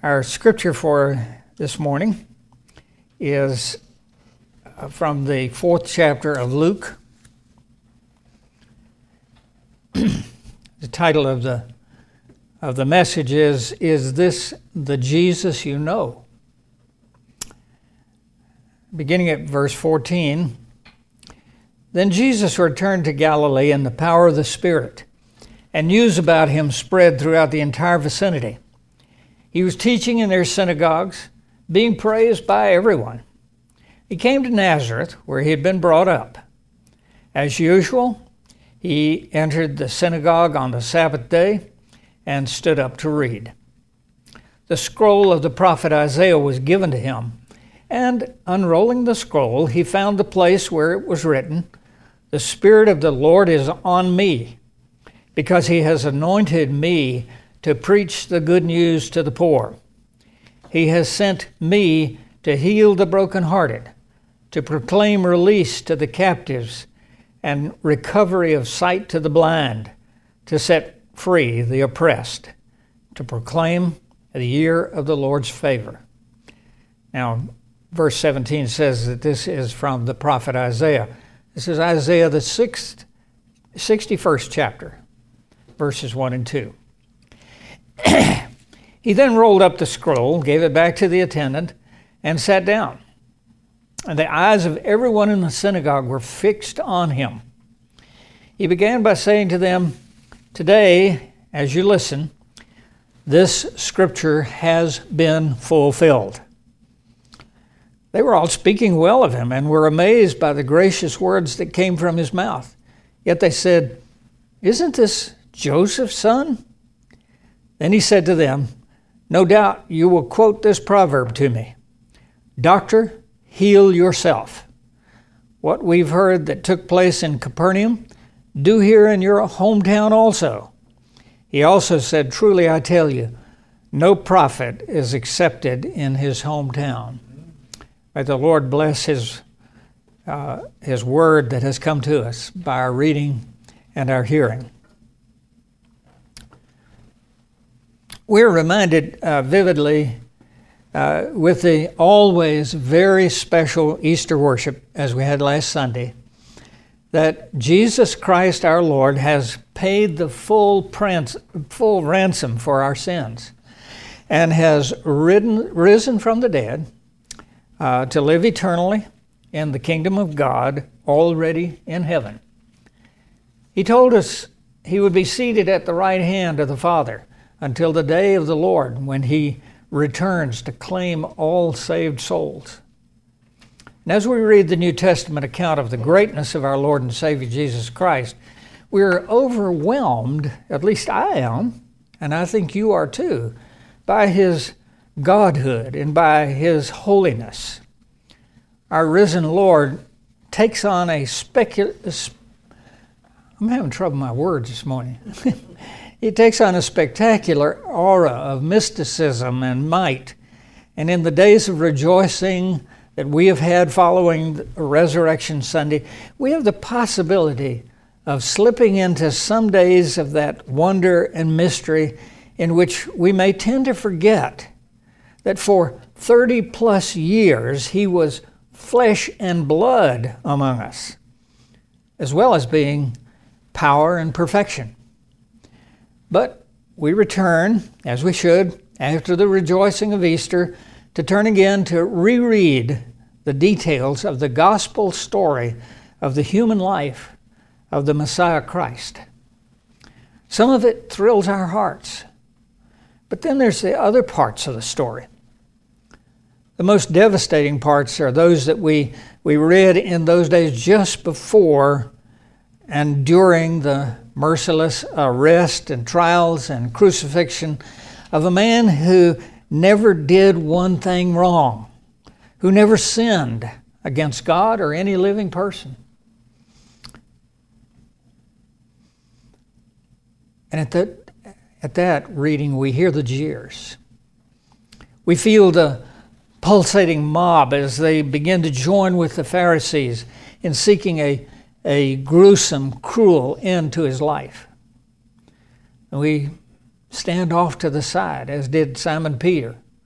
Our scripture for this morning is from the 4th chapter of Luke. The title of the message is this the Jesus you know? Beginning at verse 14, Then Jesus returned to Galilee in the power of the Spirit, and news about him spread throughout the entire vicinity. He was teaching in their synagogues, being praised by everyone. He came to Nazareth, where he had been brought up. As usual, he entered the synagogue on the Sabbath day and stood up to read. The scroll of the prophet Isaiah was given to him, and unrolling the scroll, he found the place where it was written, "The Spirit of the Lord is on me, because he has anointed me to preach the good news to the poor. He has sent me to heal the brokenhearted, to proclaim release to the captives and recovery of sight to the blind, to set free the oppressed, to proclaim the year of the Lord's favor." Now, verse 17 says that this is from the prophet Isaiah. This is Isaiah the 61st chapter, verses 1 and 2. He then rolled up the scroll, gave it back to the attendant, and sat down. And the eyes of everyone in the synagogue were fixed on him. He began by saying to them, "Today, as you listen, this scripture has been fulfilled." They were all speaking well of him and were amazed by the gracious words that came from his mouth. Yet they said, "Isn't this Joseph's son?" Then he said to them, "No doubt you will quote this proverb to me, 'Doctor, heal yourself. What we've heard that took place in Capernaum, do here in your hometown also.' He also said, 'Truly I tell you, no prophet is accepted in his hometown.'" May the Lord bless His word that has come to us by our reading and our hearing. We're reminded vividly with the always very special Easter worship, as we had last Sunday, that Jesus Christ our Lord has paid the full ransom for our sins and has risen from the dead to live eternally in the kingdom of God already in heaven. He told us he would be seated at the right hand of the Father until the day of the Lord when he returns to claim all saved souls. And as we read the New Testament account of the greatness of our Lord and Savior Jesus Christ, we're overwhelmed, at least I am, and I think you are too, by his godhood and by his holiness. Our risen Lord takes on I'm having trouble with my words this morning. He takes on a spectacular aura of mysticism and might. And in the days of rejoicing that we have had following Resurrection Sunday, we have the possibility of slipping into some days of that wonder and mystery in which we may tend to forget that for 30 plus years he was flesh and blood among us, as well as being power and perfection. But we return, as we should, after the rejoicing of Easter, to turn again to reread the details of the gospel story of the human life of the Messiah Christ. Some of it thrills our hearts, but then there's the other parts of the story. The most devastating parts are those that we read in those days just before and during the merciless arrest and trials and crucifixion of a man who never did one thing wrong, who never sinned against God or any living person. And at that reading, we hear the jeers. We feel the pulsating mob as they begin to join with the Pharisees in seeking a gruesome, cruel end to his life. And we stand off to the side, as did Simon Peter,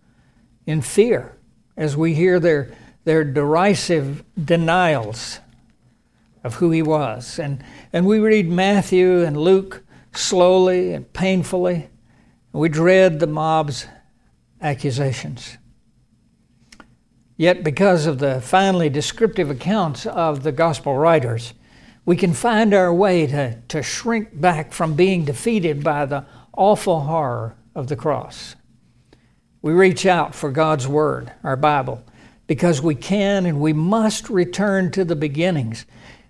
in fear as we hear their derisive denials of who he was. And we read Matthew and Luke slowly and painfully. And we dread the mob's accusations. Yet because of the finely descriptive accounts of the gospel writers, we can find our way to shrink back from being defeated by the awful horror of the cross. We reach out for God's Word, our Bible, because we can and we must return to the beginnings.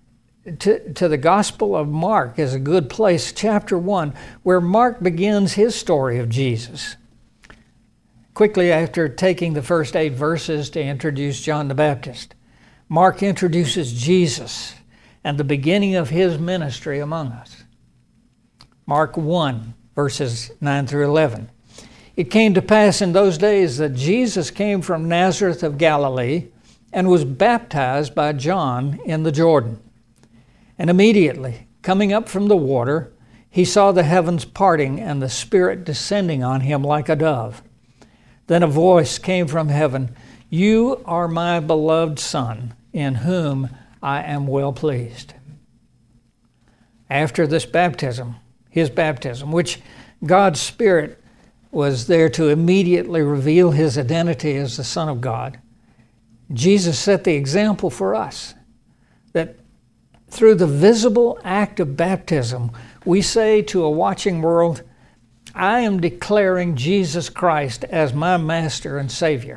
To the Gospel of Mark is a good place, chapter 1, where Mark begins his story of Jesus. Quickly after taking the first 8 verses to introduce John the Baptist, Mark introduces Jesus and the beginning of his ministry among us. Mark 1, verses 9 through 11. It came to pass in those days that Jesus came from Nazareth of Galilee and was baptized by John in the Jordan. And immediately, coming up from the water, he saw the heavens parting and the Spirit descending on him like a dove. Then a voice came from heaven, "You are my beloved Son, in whom I am well pleased." After this baptism, his baptism, which God's Spirit was there to immediately reveal his identity as the Son of God, Jesus set the example for us that through the visible act of baptism, we say to a watching world, I am declaring Jesus Christ as my Master and Savior.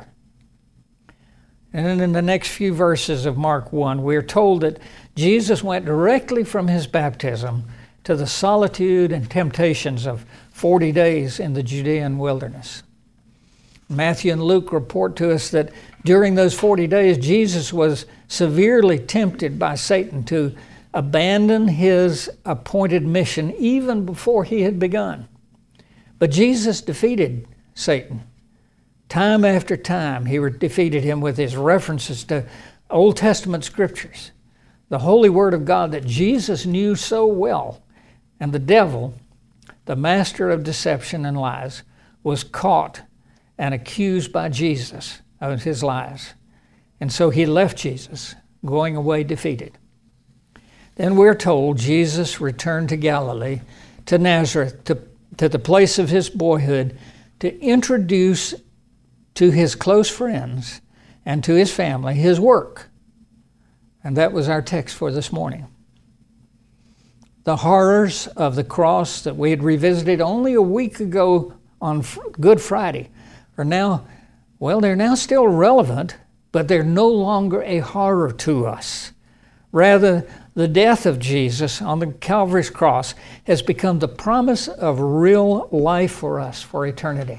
And then in the next few verses of Mark 1, we are told that Jesus went directly from his baptism to the solitude and temptations of 40 days in the Judean wilderness. Matthew and Luke report to us that during those 40 days, Jesus was severely tempted by Satan to abandon his appointed mission even before he had begun. But Jesus defeated Satan. Time after time, he defeated him with his references to Old Testament scriptures, the holy word of God that Jesus knew so well. And the devil, the master of deception and lies, was caught and accused by Jesus of his lies. And so he left Jesus, going away defeated. Then we're told Jesus returned to Galilee, to Nazareth, to the place of his boyhood, to introduce to his close friends and to his family his work. And that was our text for this morning. The horrors of the cross that we had revisited only a week ago on Good Friday are now, well, they're now still relevant, but they're no longer a horror to us. Rather, the death of Jesus on the Calvary's cross has become the promise of real life for us for eternity.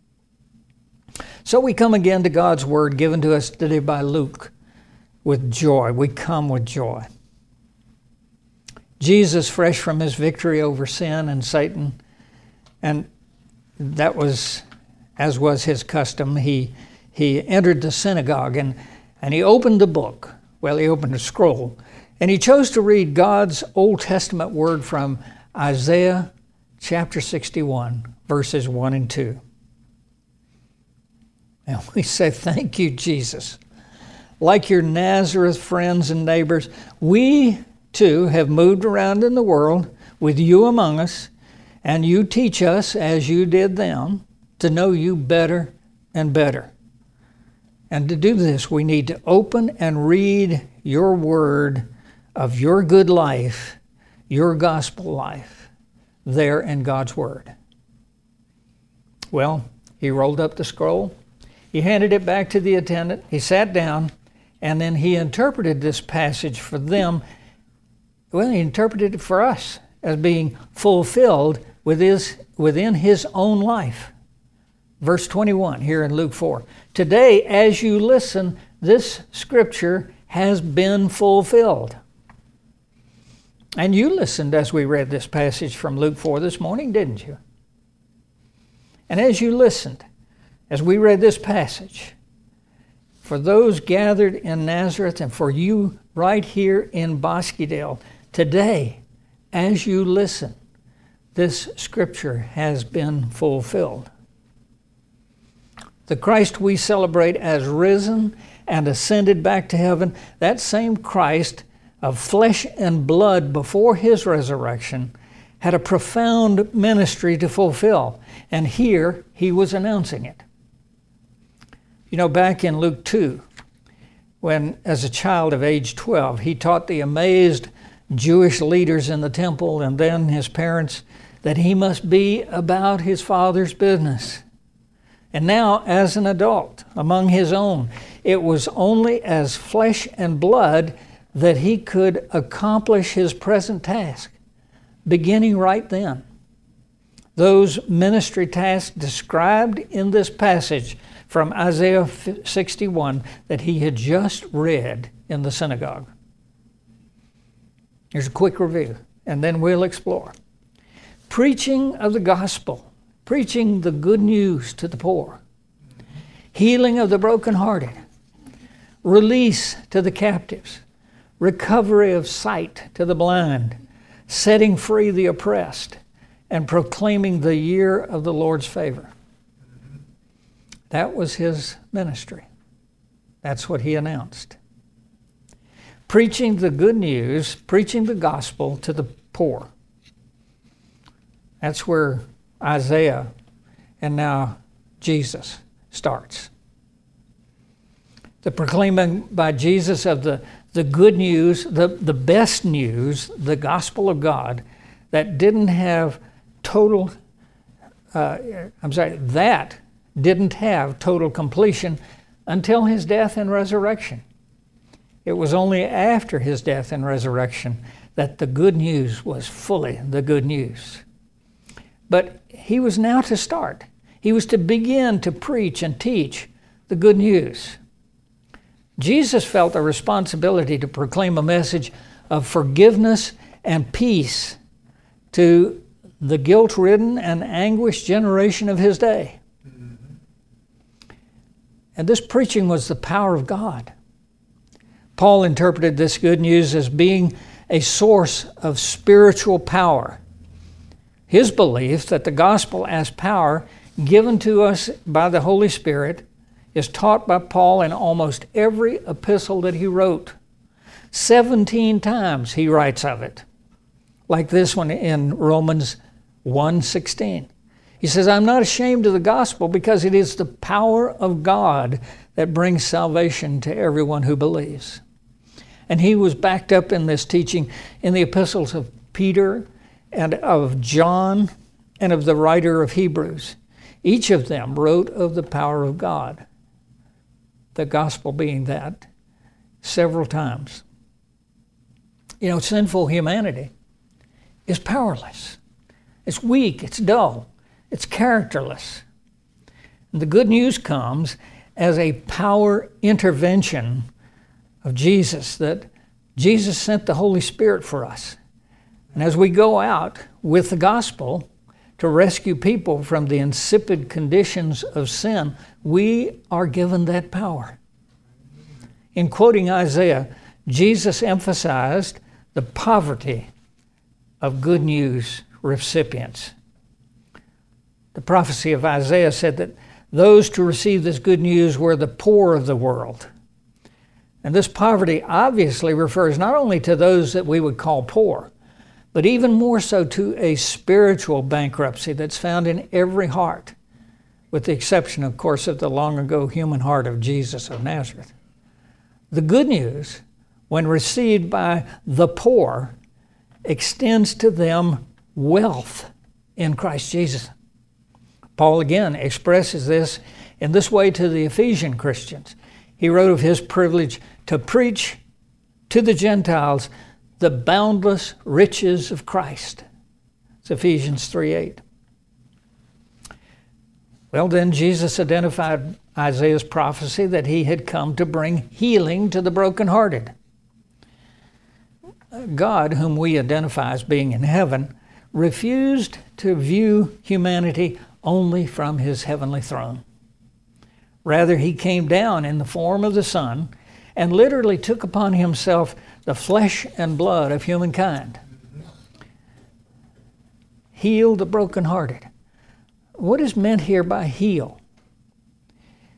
So we come again to God's Word given to us today by Luke with joy. We come with joy. Jesus, fresh from his victory over sin and Satan, and that was, as was his custom, he entered the synagogue and he opened the book. Well, he opened a scroll, and he chose to read God's Old Testament word from Isaiah chapter 61, verses 1 and 2. And we say, thank you, Jesus. Like your Nazareth friends and neighbors, we too have moved around in the world with you among us, and you teach us, as you did them, to know you better and better. And to do this, we need to open and read your word of your good life, your gospel life, there in God's word. Well, he rolled up the scroll, he handed it back to the attendant, he sat down, and then he interpreted this passage for them. Well, he interpreted it for us as being fulfilled within his own life. Verse 21 here in Luke 4. Today, as you listen, this scripture has been fulfilled. And you listened as we read this passage from Luke 4 this morning, didn't you? And as you listened, as we read this passage, for those gathered in Nazareth and for you right here in Bosquedale, today, as you listen, this scripture has been fulfilled. The Christ we celebrate as risen and ascended back to heaven, that same Christ of flesh and blood before his resurrection had a profound ministry to fulfill, and here he was announcing it. You know, back in Luke 2, when as a child of age 12, he taught the amazed Jewish leaders in the temple and then his parents that he must be about his Father's business. And now, as an adult, among his own, it was only as flesh and blood that he could accomplish his present task, beginning right then. Those ministry tasks described in this passage from Isaiah 61 that he had just read in the synagogue. Here's a quick review, and then we'll explore. Preaching of the gospel, preaching the good news to the poor, healing of the brokenhearted, release to the captives, recovery of sight to the blind, setting free the oppressed, and proclaiming the year of the Lord's favor. That was his ministry. That's what he announced. Preaching the good news, preaching the gospel to the poor. That's where Isaiah and now Jesus starts. The proclaiming by Jesus of the good news, the best news, the gospel of God, that didn't have total, that didn't have total completion until his death and resurrection. It was only after his death and resurrection that the good news was fully the good news. But he was now to start. He was to begin to preach and teach the good news. Jesus felt a responsibility to proclaim a message of forgiveness and peace to the guilt-ridden and anguished generation of his day. And this preaching was the power of God. Paul interpreted this good news as being a source of spiritual power. His belief that the gospel as power given to us by the Holy Spirit is taught by Paul in almost every epistle that he wrote. 17 times he writes of it, like this one in Romans 1:16. He says, I'm not ashamed of the gospel because it is the power of God that brings salvation to everyone who believes. And he was backed up in this teaching in the epistles of Peter and of John and of the writer of Hebrews. Each of them wrote of the power of God, the gospel being that, several times. You know, sinful humanity is powerless. It's weak, it's dull, it's characterless. And the good news comes as a power intervention of Jesus, that Jesus sent the Holy Spirit for us. And as we go out with the gospel to rescue people from the insipid conditions of sin, we are given that power. In quoting Isaiah, Jesus emphasized the poverty of good news recipients. The prophecy of Isaiah said that those to receive this good news were the poor of the world. And this poverty obviously refers not only to those that we would call poor, but even more so to a spiritual bankruptcy that's found in every heart, with the exception, of course, of the long ago human heart of Jesus of Nazareth. The good news, when received by the poor, extends to them wealth in Christ Jesus. Paul again expresses this in this way to the Ephesian Christians. He wrote of his privilege to preach to the Gentiles the boundless riches of Christ. It's Ephesians 3:8. Well, then Jesus identified Isaiah's prophecy that he had come to bring healing to the brokenhearted. God, whom we identify as being in heaven, refused to view humanity only from his heavenly throne. Rather, he came down in the form of the Son and literally took upon himself the flesh and blood of humankind. Heal the brokenhearted. What is meant here by heal?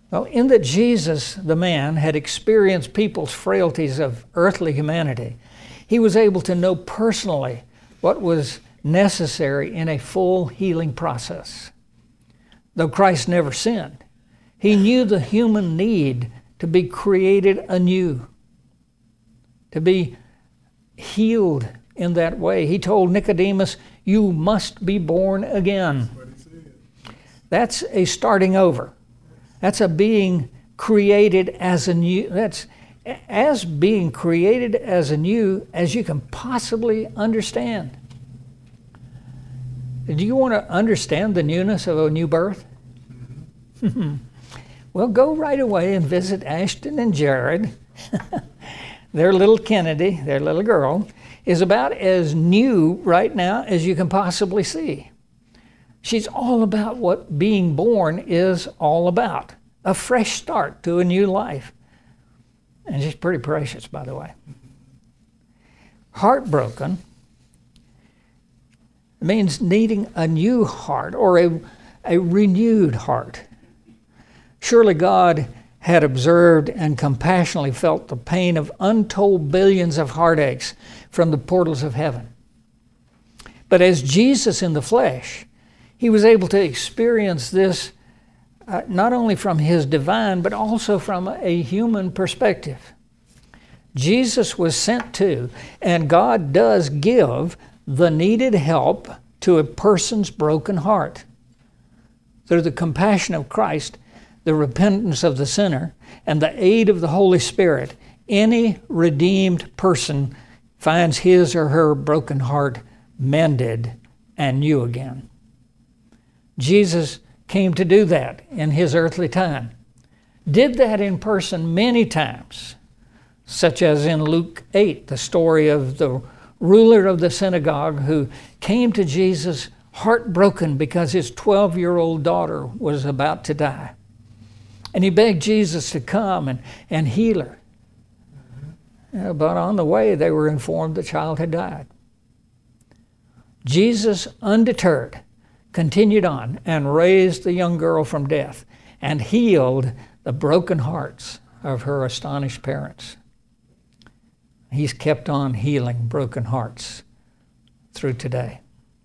Well, in that Jesus, the man, had experienced people's frailties of earthly humanity, he was able to know personally what was necessary in a full healing process. Though Christ never sinned, he knew the human need to be created anew, to be healed in that way. He told Nicodemus, "You must be born again." That's a starting over. That's a being created as anew. That's as being created as anew as you can possibly understand. Do you want to understand the newness of a new birth? Well, go right away and visit Ashton and Jared. Their little Kennedy, their little girl, is about as new right now as you can possibly see. She's all about what being born is all about. A fresh start to a new life. And she's pretty precious, by the way. Heartbroken means needing a new heart or a renewed heart. Surely God had observed and compassionately felt the pain of untold billions of heartaches from the portals of heaven. But as Jesus in the flesh, he was able to experience this not only from his divine, but also from a human perspective. Jesus was sent to, and God does give the needed help to a person's broken heart. Through the compassion of Christ, the repentance of the sinner, and the aid of the Holy Spirit, any redeemed person finds his or her broken heart mended and new again. Jesus came to do that in his earthly time. Did that in person many times, such as in Luke 8, the story of the ruler of the synagogue who came to Jesus heartbroken because his 12-year-old daughter was about to die. And he begged Jesus to come and heal her. But on the way, they were informed the child had died. Jesus, undeterred, continued on and raised the young girl from death and healed the broken hearts of her astonished parents. He's kept on healing broken hearts through today.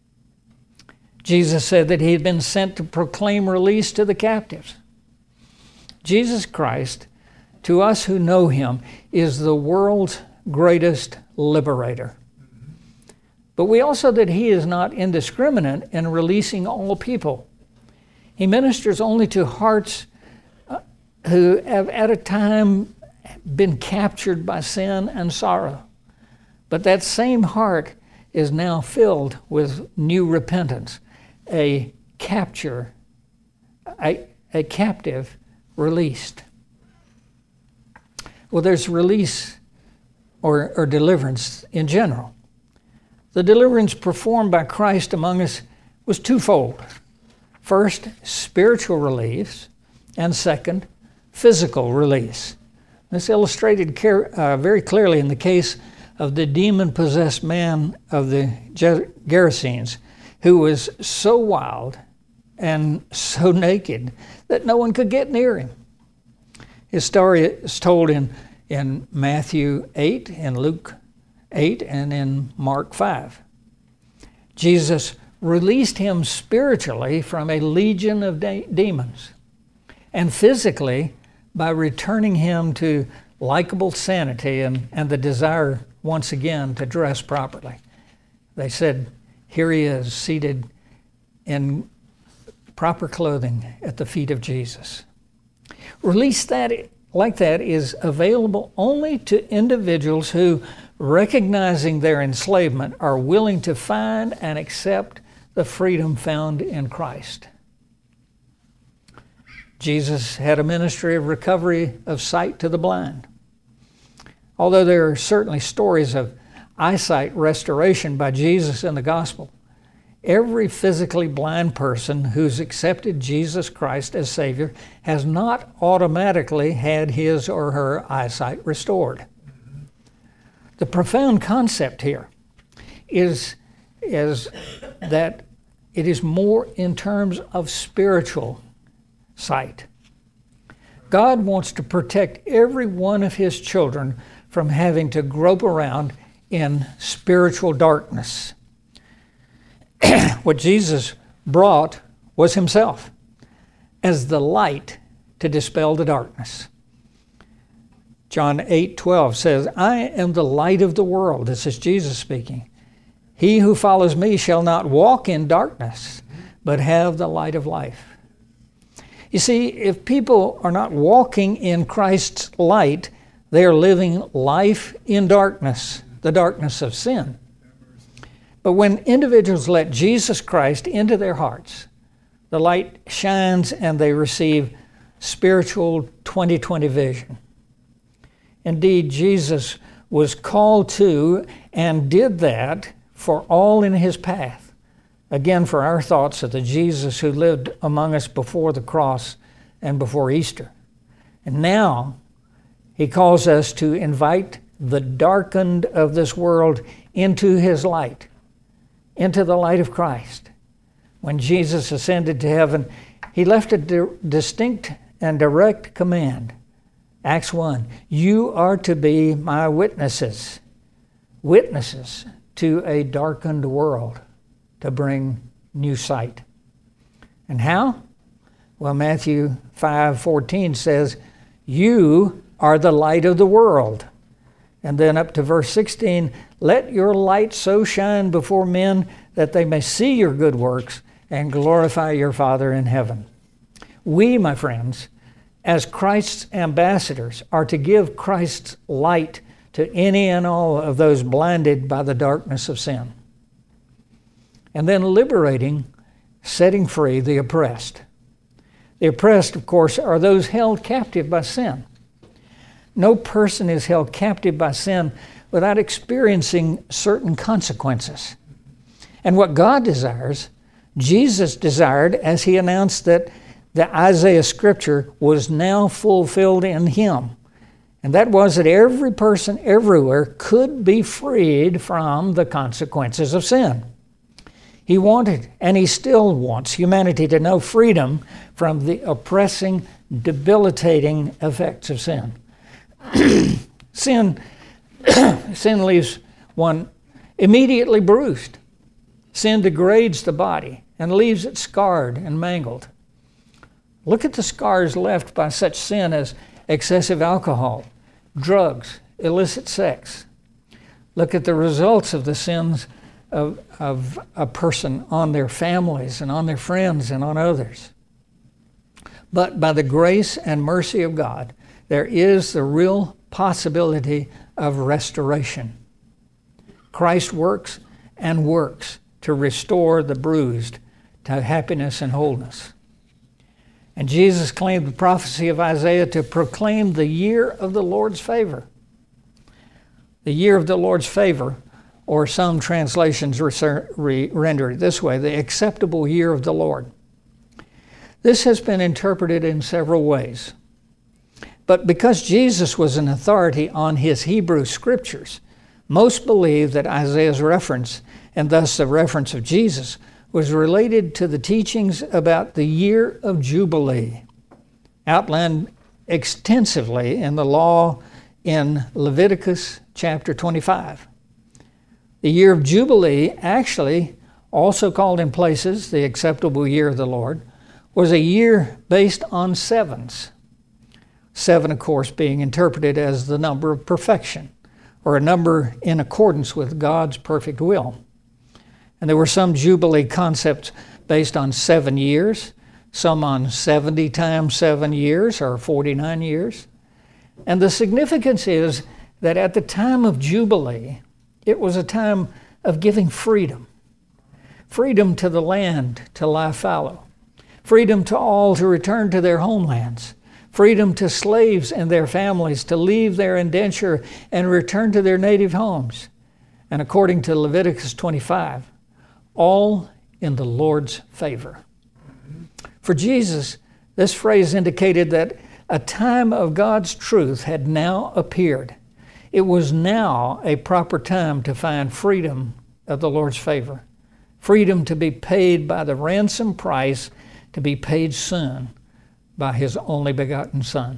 Jesus said that he had been sent to proclaim release to the captives. Jesus Christ, to us who know him, is the world's greatest liberator. But we also that he is not indiscriminate in releasing all people. He ministers only to hearts who have at a time been captured by sin and sorrow. But that same heart is now filled with new repentance, a captive released. Well, there's release or deliverance in general. The deliverance performed by Christ among us was twofold. First, spiritual release, and second, physical release. This illustrated very clearly in the case of the demon-possessed man of the Gerasenes, who was so wild and so naked that no one could get near him. His story is told in Matthew 8, in Luke 8, and in Mark 5. Jesus released him spiritually from a legion of demons, and physically by returning him to likable sanity and the desire once again to dress properly. They said, here he is seated in proper clothing at the feet of Jesus. Release like that is available only to individuals who, recognizing their enslavement, are willing to find and accept the freedom found in Christ. Jesus had a ministry of recovery of sight to the blind. Although there are certainly stories of eyesight restoration by Jesus in the gospel, every physically blind person who's accepted Jesus Christ as Savior has not automatically had his or her eyesight restored. The profound concept here is that it is more in terms of spiritual sight. God wants to protect every one of His children from having to grope around in spiritual darkness. What Jesus brought was Himself as the light to dispel the darkness. John 8:12 says, I am the light of the world. This is Jesus speaking. He who follows me shall not walk in darkness, but have the light of life. You see, if people are not walking in Christ's light, they are living life in darkness, the darkness of sin. But when individuals let Jesus Christ into their hearts, the light shines and they receive spiritual 20/20 vision. Indeed, Jesus was called to and did that for all in His path. Again, for our thoughts of the Jesus who lived among us before the cross and before Easter. And now He calls us to invite the darkened of this world into His light, into the light of Christ. When Jesus ascended to heaven, He left a distinct and direct command. Acts 1, you are to be my witnesses to a darkened world, to bring new sight. And how? Well, Matthew 5:14 says, you are the light of the world. And then up to verse 16, let your light so shine before men that they may see your good works and glorify your Father in heaven. We, my friends, as Christ's ambassadors, are to give Christ's light to any and all of those blinded by the darkness of sin. And then liberating, setting free the oppressed. The oppressed, of course, are those held captive by sin. No person is held captive by sin without experiencing certain consequences. And what God desires, Jesus desired as He announced that the Isaiah scripture was now fulfilled in Him. And that was that every person everywhere could be freed from the consequences of sin. He wanted, and He still wants, humanity to know freedom from the oppressing, debilitating effects of sin. Sin leaves one immediately bruised. Sin degrades the body and leaves it scarred and mangled. Look at the scars left by such sin as excessive alcohol, drugs, illicit sex. Look at the results of the sins of a person on their families and on their friends and on others. But by the grace and mercy of God, there is the real possibility of restoration. Christ works and works to restore the bruised to happiness and wholeness. And Jesus claimed the prophecy of Isaiah to proclaim the year of the Lord's favor. The year of the Lord's favor, or some translations render it this way, the acceptable year of the Lord. This has been interpreted in several ways. But because Jesus was an authority on His Hebrew scriptures, most believe that Isaiah's reference, and thus the reference of Jesus, was related to the teachings about the year of Jubilee, outlined extensively in the law in Leviticus chapter 25. The year of Jubilee, actually also called in places the acceptable year of the Lord, was a year based on sevens. 7, of course, being interpreted as the number of perfection, or a number in accordance with God's perfect will. And there were some Jubilee concepts based on 7 years, some on 70 times 7 years, or 49 years. And the significance is that at the time of Jubilee, it was a time of giving freedom. Freedom to the land to lie fallow. Freedom to all to return to their homelands. Freedom to slaves and their families to leave their indenture and return to their native homes. And according to Leviticus 25, all in the Lord's favor. For Jesus, this phrase indicated that a time of God's truth had now appeared. It was now a proper time to find freedom of the Lord's favor. Freedom to be paid by the ransom price to be paid soon, by his only begotten Son.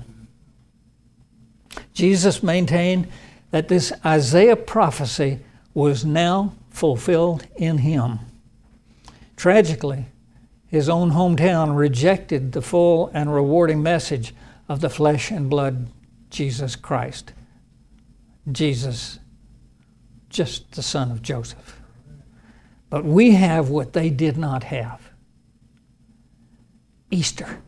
Jesus maintained that this Isaiah prophecy was now fulfilled in him. Tragically, his own hometown rejected the full and rewarding message of the flesh and blood Jesus Christ. Jesus, just the son of Joseph. But we have what they did not have. Easter.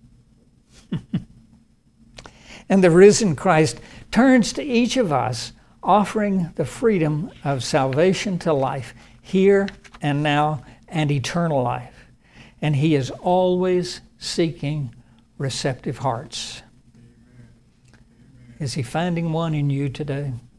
And the risen Christ turns to each of us, offering the freedom of salvation to life, here and now, and eternal life. And he is always seeking receptive hearts. Is he finding one in you today?